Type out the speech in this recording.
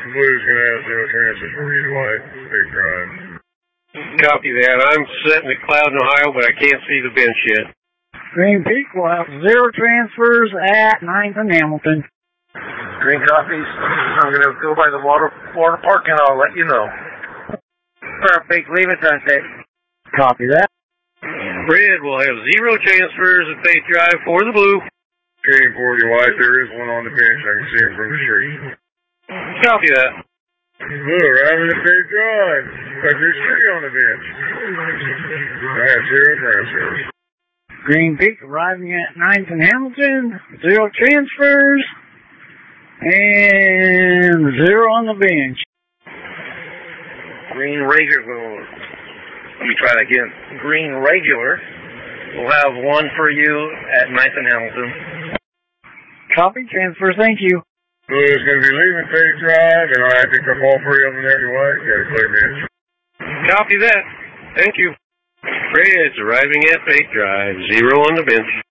Blue's going to have zero transfers for Reed White, State Drive. Copy that. I'm setting at Cloud in Ohio, but I can't see the bench yet. Green Peak will have zero transfers at 9th and Hamilton. Green copies. I'm going to go by the water park and I'll let you know. Perfect. Leave it Sunset. Copy that. Red will have zero transfers at Faith Drive for the Blue. Green 40 White, there is one on the bench. I can see him from the street. Copy that. Blue arriving at Faith Drive. But there's three on the bench. I have zero transfers. Green Peak arriving at 9th and Hamilton. Zero transfers. And zero on the bench. Green regular. Let me try that again. Green regular. We'll have one for you at 9th and Hamilton. Copy transfer. Thank you. Blue is going to be leaving Faith Drive, and I pick up all three of them there to White. Got a clear bench. Copy that. Thank you. Red's arriving at Faith Drive. Zero on the bench.